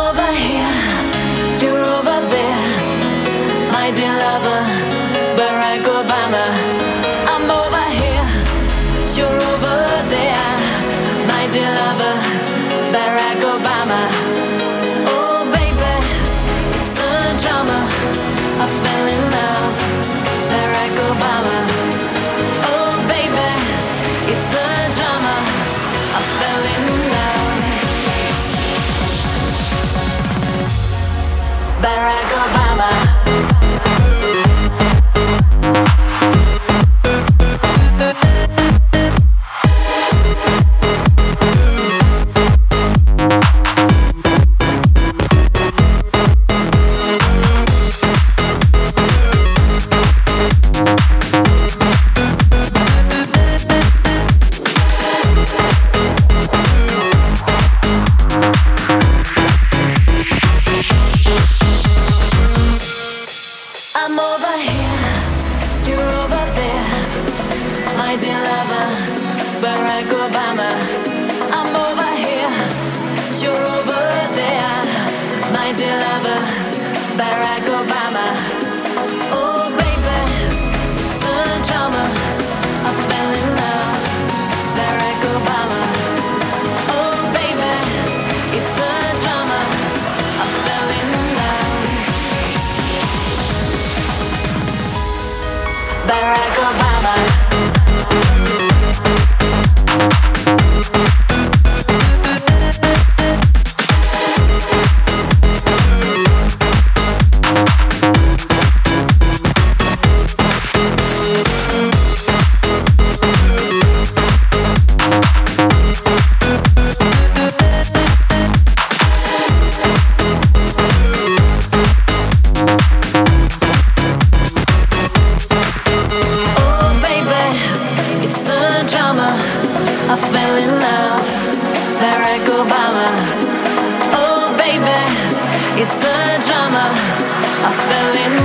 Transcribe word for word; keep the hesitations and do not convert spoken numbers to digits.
over here, you're over there, my dear lover, Barack Obama. I'm over here, you're over there, my dear lover, Barack Obama. Oh baby, it's a drama, I fell in love, Barack Obama. Oh baby, it's a drama, I fell in love, Barack Obama. I'm over here, you're over there, my dear lover, Barack Obama. I'm over here, you're over there, my dear lover, Barack Obama. Oh baby, it's a drama, I fell in love, Barack Obama. Oh baby, it's a drama, I fell in love, Barack Obama. I fell in love, Barack Obama. Oh baby, it's a drama, I fell in